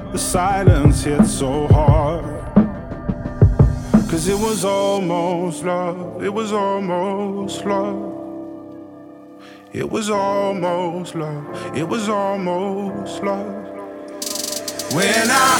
The silence hit so hard. 'Cause it was almost love. It was almost love. It was almost love. It was almost love. When I